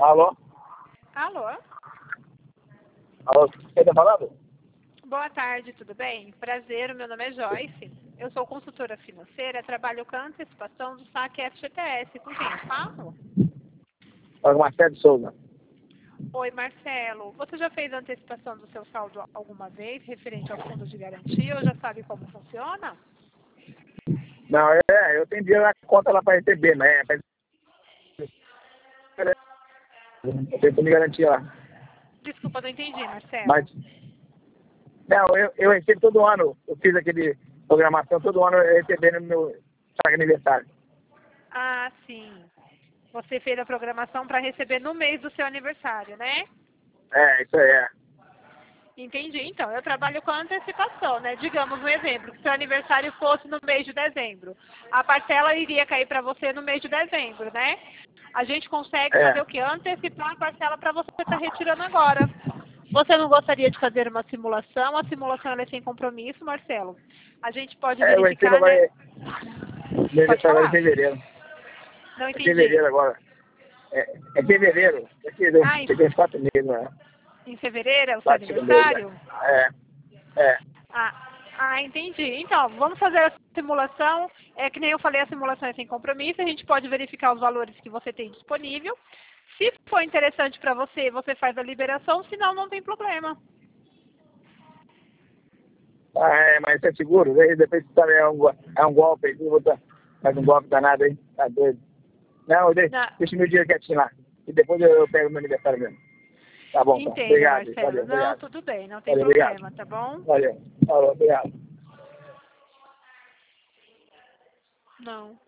Alô? Alô? Alô? Quem tá falando? Boa tarde, tudo bem? Prazer, o meu nome é Joyce. Eu sou consultora financeira, trabalho com a antecipação do saque FGTS. Com quem eu falo? Fala com Marcelo de Souza. Oi, Marcelo. Você já fez a antecipação do seu saldo alguma vez, referente ao fundo de garantia, ou já sabe como funciona? Não, eu tenho dinheiro na conta lá para receber, né? Eu tenho que me garantir lá. Desculpa, não entendi, Marcelo. Mas, não, eu recebo todo ano. Eu fiz aquele programação todo ano recebendo no meu saque aniversário. Ah, sim. Você fez a programação para receber no mês do seu aniversário, né? É, isso aí é. Entendi. Então, eu trabalho com antecipação, né? Digamos um exemplo, que seu aniversário fosse no mês de dezembro. A parcela iria cair para você no mês de dezembro, né? A gente consegue É. fazer o quê? Antecipar a parcela para você estar retirando agora. Você não gostaria de fazer uma simulação? A simulação ela é sem compromisso, Marcelo. A gente pode Eu recebo verificar, agora. né? Meu Pode aniversário agora é em falar? fevereiro. Não É entendi. fevereiro agora. É fevereiro. Ah, Cheguei uns 4 meses, né? em fevereiro é o seu 4, 5 meses, né? aniversário? É. Entendi. Então, vamos fazer a simulação. É que nem eu falei, a simulação é sem compromisso. A gente pode verificar os valores que você tem disponível. Se for interessante para você, você faz a liberação. Senão, não tem problema. Mas é seguro. Aí depois sabe, é um golpe aí. Faz um golpe danado aí. Tá doido. Não, Não, deixa meu dinheiro quietinho lá. E depois eu pego meu aniversário mesmo. Tá bom, então. entendo, Obrigado. Marcelo. Valeu, Não, obrigado. tudo bem, não tem Valeu, obrigado. problema, tá bom? Valeu. Falou, obrigado. Não.